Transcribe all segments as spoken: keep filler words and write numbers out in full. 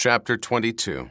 Chapter twenty-two.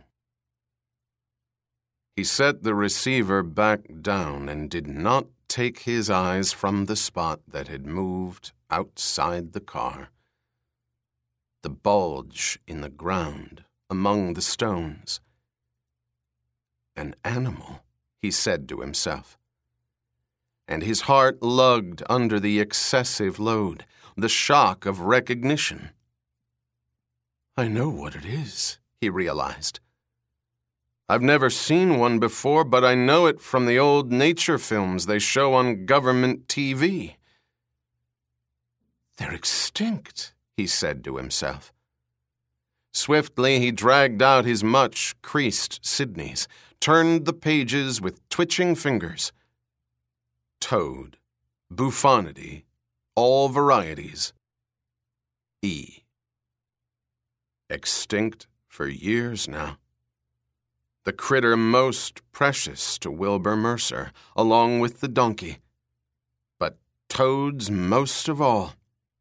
He set the receiver back down and did not take his eyes from the spot that had moved outside the car. The bulge in the ground among the stones. An animal, he said to himself. And his heart lugged under the excessive load, the shock of recognition. I know what it is, he realized. I've never seen one before, but I know it from the old nature films they show on government T V. They're extinct, he said to himself. Swiftly he dragged out his much creased Sidneys, turned the pages with twitching fingers. Toad, Buffonidea, all varieties. E. Extinct for years now. The critter most precious to Wilbur Mercer, along with the donkey. But toads most of all.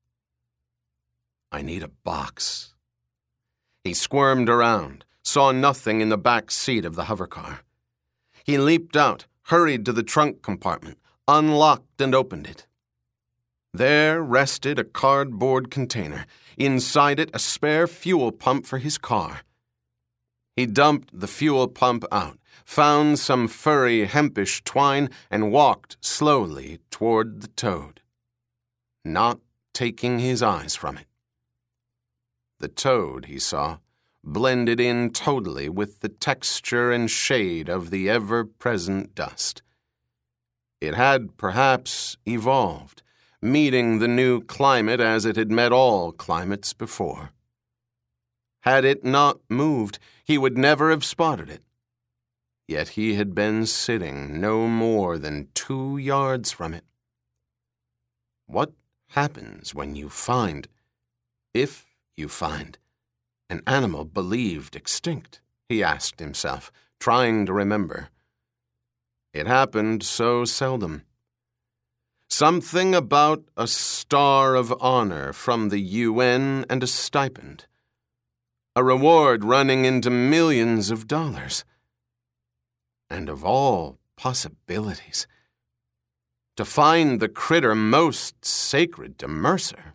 I need a box. He squirmed around, saw nothing in the back seat of the hovercar. He leaped out, hurried to the trunk compartment, unlocked and opened it. There rested a cardboard container, inside it a spare fuel pump for his car. He dumped the fuel pump out, found some furry hempish twine, and walked slowly toward the toad, not taking his eyes from it. The toad, he saw, blended in totally with the texture and shade of the ever-present dust. It had perhaps evolved, meeting the new climate as it had met all climates before. Had it not moved, he would never have spotted it. Yet he had been sitting no more than two yards from it. What happens when you find, if you find, an animal believed extinct? He asked himself, trying to remember. It happened so seldom. Something about a star of honor from the U N and a stipend. A reward running into millions of dollars. And of all possibilities, to find the critter most sacred to Mercer.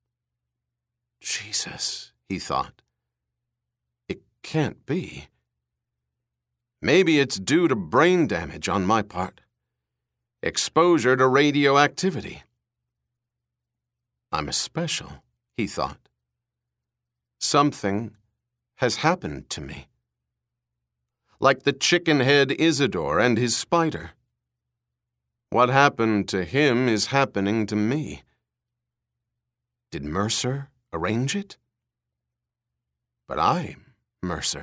Jesus, he thought. It can't be. Maybe it's due to brain damage on my part. Exposure to radioactivity. I'm a special, he thought. Something has happened to me. Like the chicken-head Isidore and his spider. What happened to him is happening to me. Did Mercer arrange it? But I'm Mercer.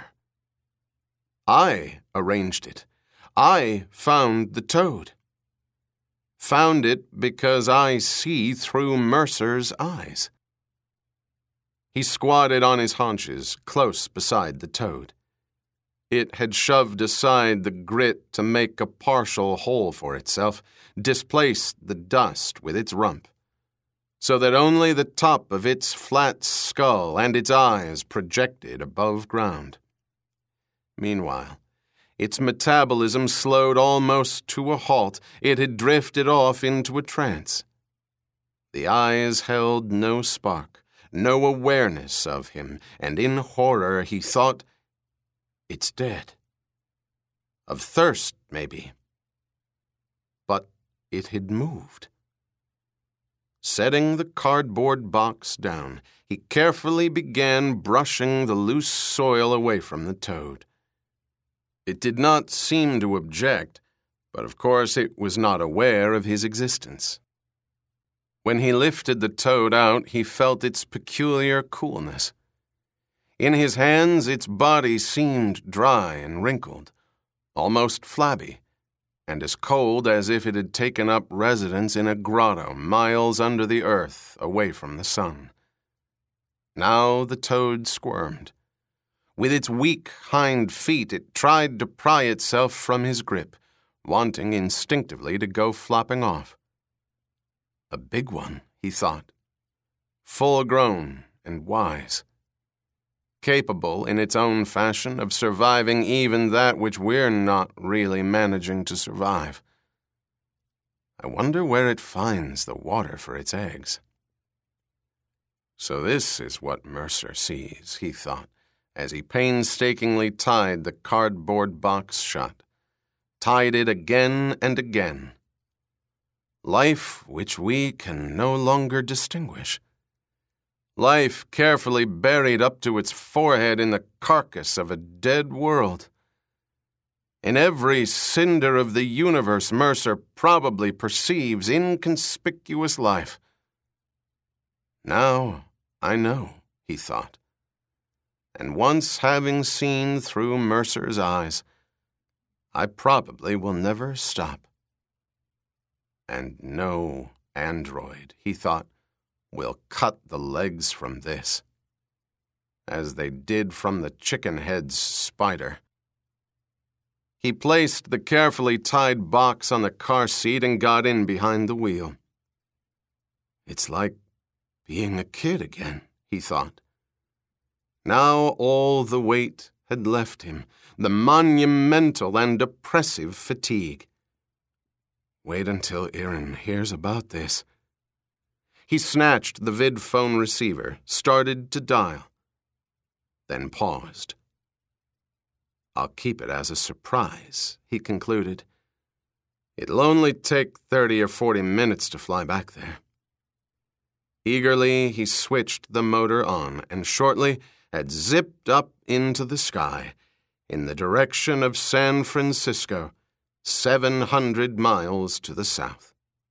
I arranged it. I found the toad. Found it because I see through Mercer's eyes. He squatted on his haunches, close beside the toad. It had shoved aside the grit to make a partial hole for itself, displaced the dust with its rump, so that only the top of its flat skull and its eyes projected above ground. Meanwhile, its metabolism slowed almost to a halt. It had drifted off into a trance. The eyes held no spark, no awareness of him, and in horror he thought, it's dead. Of thirst, maybe. But it had moved. Setting the cardboard box down, he carefully began brushing the loose soil away from the toad. It did not seem to object, but of course it was not aware of his existence. When he lifted the toad out, he felt its peculiar coolness. In his hands, its body seemed dry and wrinkled, almost flabby, and as cold as if it had taken up residence in a grotto miles under the earth, away from the sun. Now the toad squirmed. With its weak hind feet, it tried to pry itself from his grip, wanting instinctively to go flopping off. A big one, he thought, full-grown and wise. capable in its own fashion of surviving even that which we're not really managing to survive. I wonder where it finds the water for its eggs. So this is what Mercer sees, he thought, as he painstakingly tied the cardboard box shut, tied it again and again. Life which we can no longer distinguish. Life carefully buried up to its forehead in the carcass of a dead world. In every cinder of the universe, Mercer probably perceives inconspicuous life. Now I know, he thought. And once having seen through Mercer's eyes, I probably will never stop. And no android, he thought, will cut the legs from this, as they did from the chicken-head's spider. He placed the carefully tied box on the car seat and got in behind the wheel. It's like being a kid again, he thought. Now all the weight had left him, the monumental and oppressive fatigue. Wait until Erin hears about this. He snatched the vidphone receiver, started to dial, then paused. I'll keep it as a surprise, he concluded. It'll only take thirty or forty minutes to fly back there. Eagerly, he switched the motor on and shortly had zipped up into the sky in the direction of San Francisco, seven hundred miles to the south.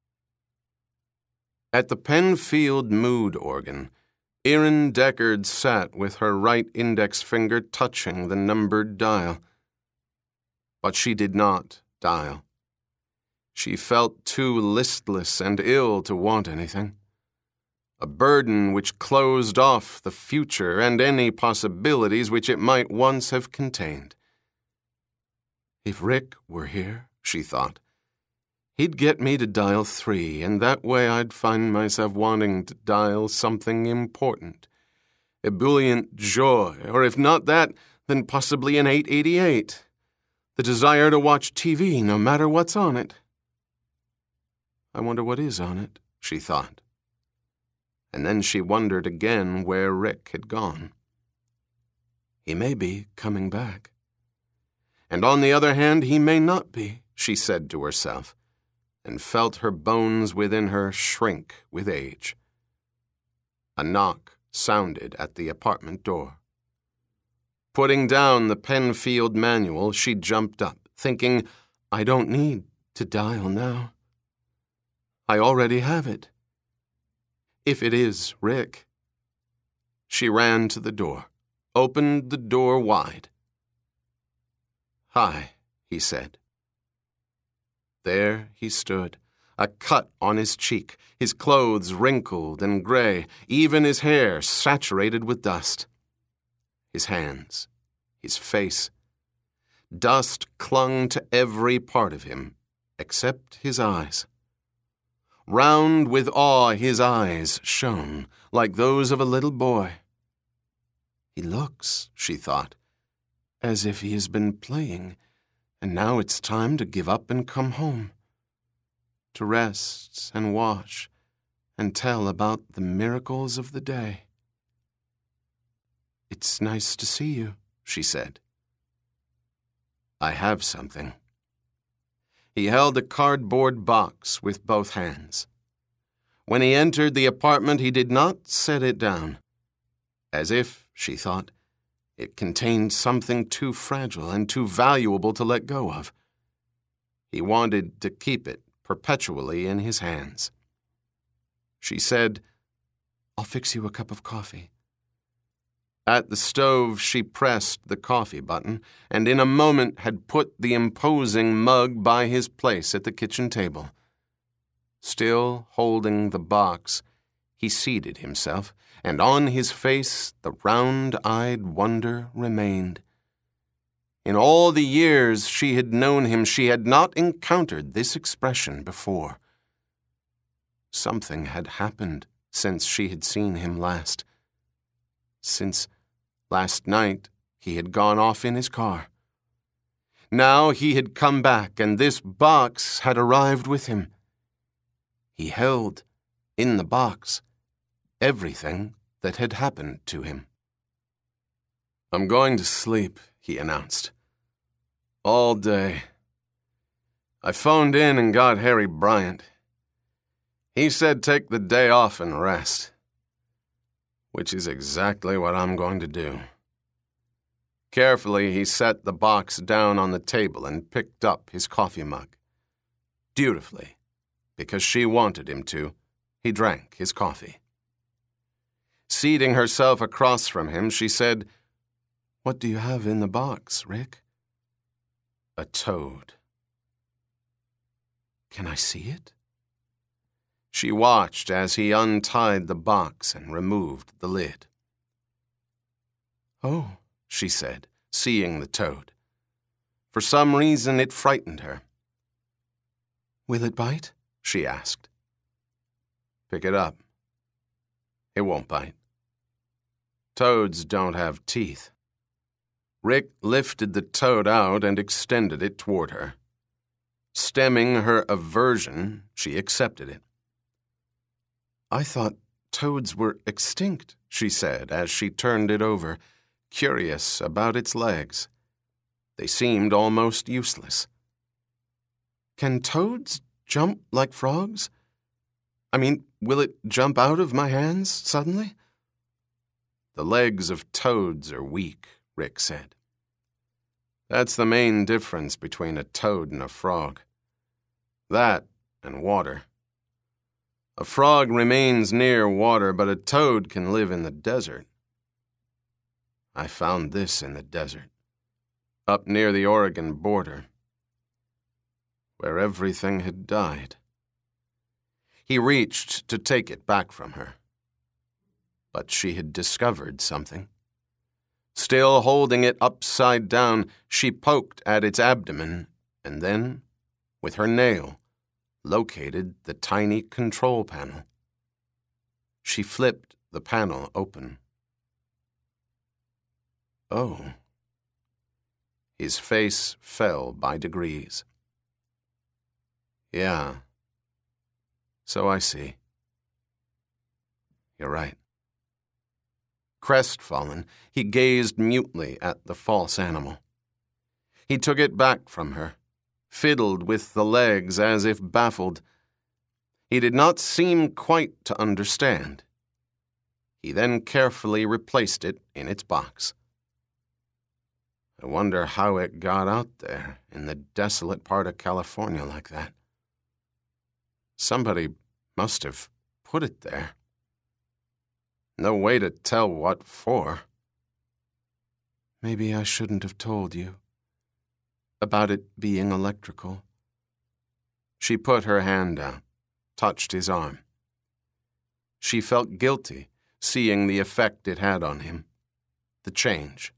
At the Penfield mood organ, Erin Deckard sat with her right index finger touching the numbered dial. But she did not dial. She felt too listless and ill to want anything. A burden which closed off the future and any possibilities which it might once have contained. If Rick were here, she thought, he'd get me to dial three, and that way I'd find myself wanting to dial something important. Ebullient joy, or if not that, then possibly an eight eighty-eight. The desire to watch T V no matter what's on it. I wonder what is on it, she thought. And then she wondered again where Rick had gone. He may be coming back. And on the other hand, he may not be, she said to herself, and felt her bones within her shrink with age. A knock sounded at the apartment door. Putting down the Penfield manual, she jumped up, thinking, I don't need to dial now. I already have it. If it is Rick. She ran to the door, opened the door wide. Hi, he said. There he stood, a cut on his cheek, his clothes wrinkled and gray, even his hair saturated with dust. His hands, his face. Dust clung to every part of him, except his eyes. Round with awe his eyes shone, like those of a little boy. He looks, she thought, as if he has been playing, and now it's time to give up and come home. To rest and wash and tell about the miracles of the day. It's nice to see you, she said. I have something. He held a cardboard box with both hands. When he entered the apartment, he did not set it down. As if, she thought, it contained something too fragile and too valuable to let go of. He wanted to keep it perpetually in his hands. She said, I'll fix you a cup of coffee. At the stove, she pressed the coffee button, and in a moment had put the imposing mug by his place at the kitchen table. Still holding the box, he seated himself, and on his face the round-eyed wonder remained. In all the years she had known him, she had not encountered this expression before. Something had happened since she had seen him last. Since Last night, he had gone off in his car. Now he had come back, and this box had arrived with him. He held, in the box, everything that had happened to him. "I'm going to sleep," he announced. "All day. I phoned in and got Harry Bryant. He said take the day off and rest, which is exactly what I'm going to do." Carefully, he set the box down on the table and picked up his coffee mug. Dutifully, because she wanted him to, he drank his coffee. Seating herself across from him, she said, "What do you have in the box, Rick?" "A toad." "Can I see it?" She watched as he untied the box and removed the lid. "Oh," she said, seeing the toad. For some reason, it frightened her. "Will it bite?" she asked. "Pick it up. It won't bite. Toads don't have teeth." Rick lifted the toad out and extended it toward her. Stemming her aversion, she accepted it. "I thought toads were extinct," she said as she turned it over, curious about its legs. They seemed almost useless. "Can toads jump like frogs? I mean, will it jump out of my hands suddenly?" "The legs of toads are weak," Rick said. "That's the main difference between a toad and a frog. That and water. A frog remains near water, but a toad can live in the desert. I found this in the desert, up near the Oregon border, where everything had died." He reached to take it back from her. But she had discovered something. Still holding it upside down, she poked at its abdomen and then, with her nail, located the tiny control panel. She flipped the panel open. Oh. His face fell by degrees. "Yeah. So I see. You're right." Crestfallen, he gazed mutely at the false animal. He took it back from her, fiddled with the legs as if baffled. He did not seem quite to understand. He then carefully replaced it in its box. "I wonder how it got out there in the desolate part of California like that. Somebody must have put it there. No way to tell what for." "Maybe I shouldn't have told you about it being electrical." She put her hand out, touched his arm. She felt guilty, seeing the effect it had on him, the change.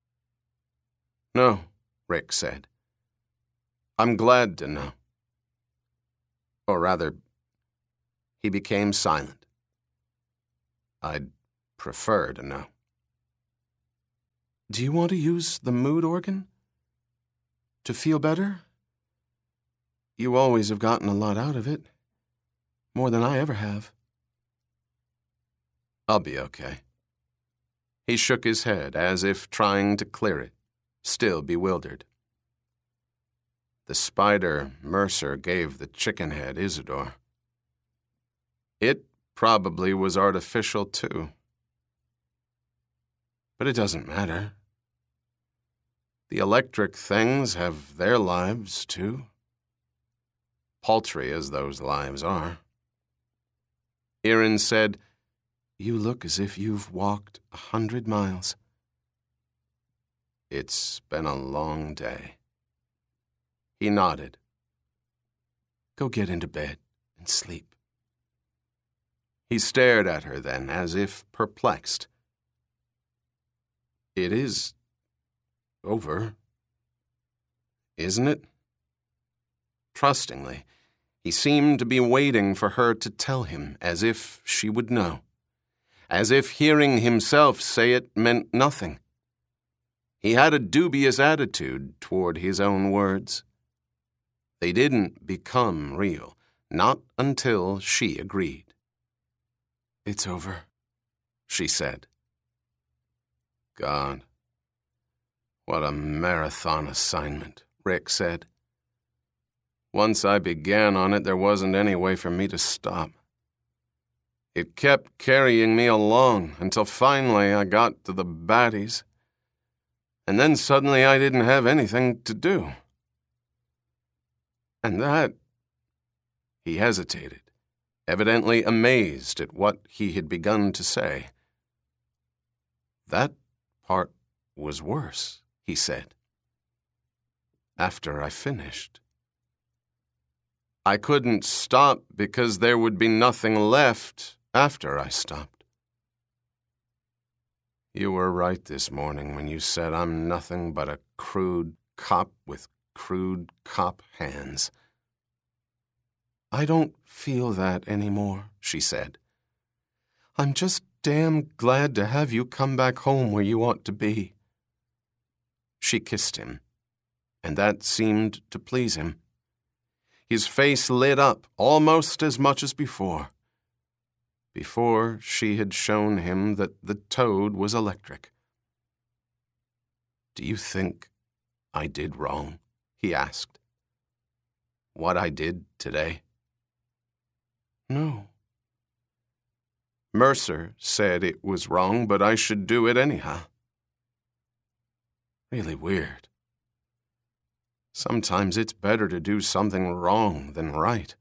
"No," Rick said. "I'm glad to know." Or rather, he became silent. "I'd prefer to know." "Do you want to use the mood organ? To feel better? You always have gotten a lot out of it. More than I ever have." "I'll be okay." He shook his head as if trying to clear it, still bewildered. The spider Mercer gave the chickenhead Isidore. It probably was artificial, too. But it doesn't matter. The electric things have their lives, too. Paltry as those lives are. Erin said, "You look as if you've walked a hundred miles." "It's been a long day." He nodded. "Go get into bed and sleep." He stared at her then, as if perplexed. "It is over, isn't it?" Trustingly, he seemed to be waiting for her to tell him, as if she would know. as if hearing himself say it meant nothing. He had a dubious attitude toward his own words. They didn't become real, not until she agreed. "It's over," she said. God, what a marathon assignment, Rick said. Once I began on it, there wasn't any way for me to stop. It kept carrying me along until finally I got to the baddies. And then suddenly I didn't have anything to do. And that... He hesitated, evidently amazed at what he had begun to say. That part was worse, he said. After I finished. I couldn't stop because there would be nothing left after I stopped. You were right this morning when you said I'm nothing but a crude cop with crude cop hands. I don't feel that anymore, she said. I'm just damn glad to have you come back home where you ought to be. She kissed him, and that seemed to please him. His face lit up almost as much as before. Before she had shown him that the toad was electric. Do you think I did wrong? He asked. What I did today? No. Mercer said it was wrong, but I should do it anyhow. Really weird. Sometimes it's better to do something wrong than right.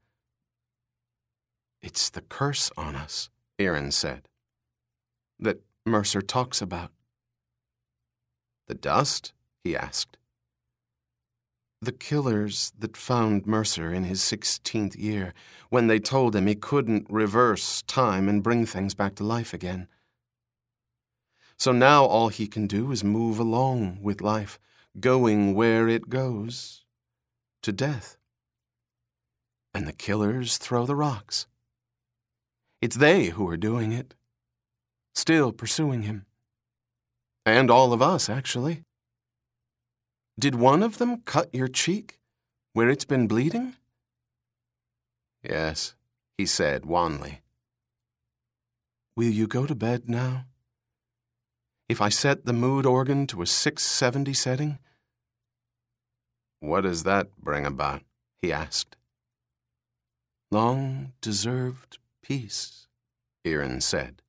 It's the curse on us, Erin said, that Mercer talks about. The dust? He asked. The killers that found Mercer in his sixteenth year, when they told him he couldn't reverse time and bring things back to life again. So now all he can do is move along with life, going where it goes, to death. And the killers throw the rocks. It's they who are doing it, still pursuing him. And all of us, actually. Did one of them cut your cheek, where it's been bleeding? Yes, he said wanly. Will you go to bed now? If I set the mood organ to a six seventy setting? What does that bring about? He asked. Long-deserved peace, Erin said.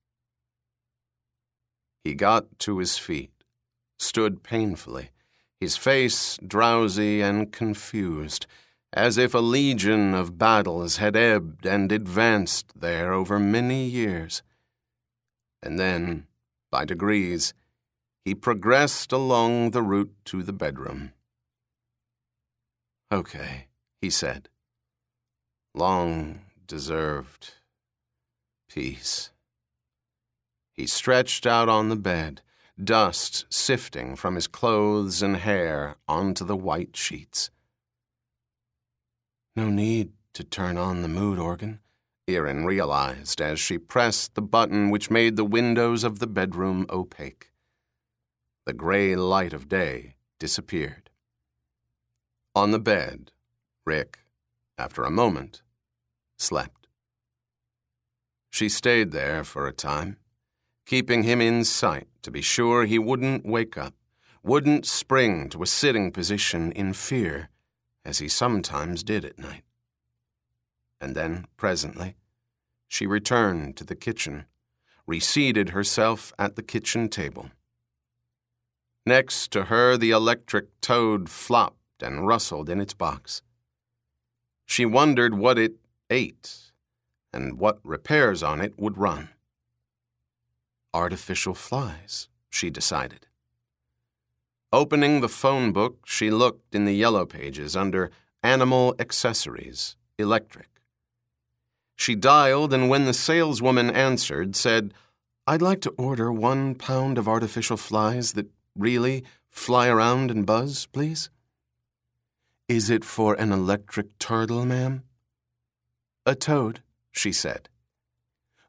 He got to his feet, stood painfully, his face drowsy and confused, as if a legion of battles had ebbed and advanced there over many years. And then, by degrees, he progressed along the route to the bedroom. Okay, he said. Long-deserved peace. He stretched out on the bed, dust sifting from his clothes and hair onto the white sheets. No need to turn on the mood organ, Erin realized as she pressed the button which made the windows of the bedroom opaque. The gray light of day disappeared. On the bed, Rick, after a moment, slept. She stayed there for a time, keeping him in sight to be sure he wouldn't wake up, wouldn't spring to a sitting position in fear, as he sometimes did at night. And then, presently, she returned to the kitchen, reseated herself at the kitchen table. Next to her, the electric toad flopped and rustled in its box. She wondered what it ate and what repairs on it would run. Artificial flies, she decided. Opening the phone book, she looked in the yellow pages under Animal Accessories, Electric. She dialed, and when the saleswoman answered, said, I'd like to order one pound of artificial flies that really fly around and buzz, please. Is it for an electric turtle, ma'am? A toad, she said.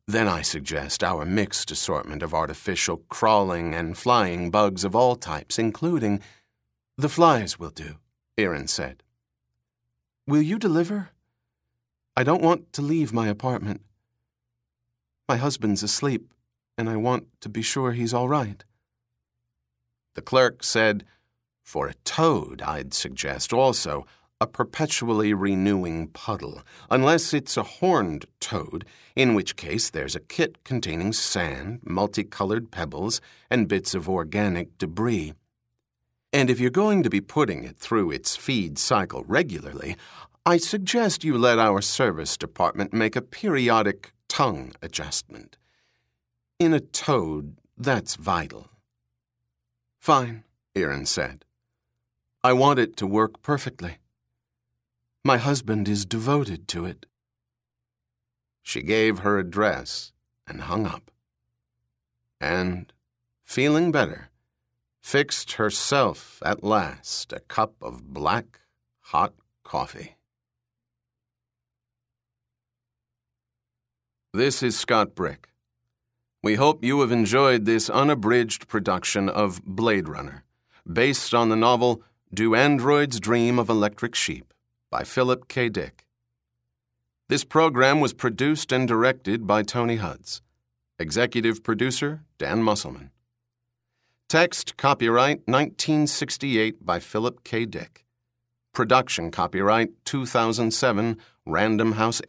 Then I suggest our mixed assortment of artificial crawling and flying bugs of all types, including— The flies will do, Erin said. Will you deliver? I don't want to leave my apartment. My husband's asleep, and I want to be sure he's all right. The clerk said, For a toad, I'd suggest also a perpetually renewing puddle, unless it's a horned toad, in which case there's a kit containing sand, multicolored pebbles, and bits of organic debris. And if you're going to be putting it through its feed cycle regularly, I suggest you let our service department make a periodic tongue adjustment. In a toad, that's vital. Fine, Erin said. I want it to work perfectly. My husband is devoted to it. She gave her address and hung up. And, feeling better, fixed herself at last a cup of black, hot coffee. This is Scott Brick. We hope you have enjoyed this unabridged production of Blade Runner, based on the novel Do Androids Dream of Electric Sheep by Philip K. Dick. This program was produced and directed by Tony Hudds. Executive producer, Dan Musselman. Text copyright nineteen sixty-eight by Philip K. Dick. Production copyright two thousand seven, Random House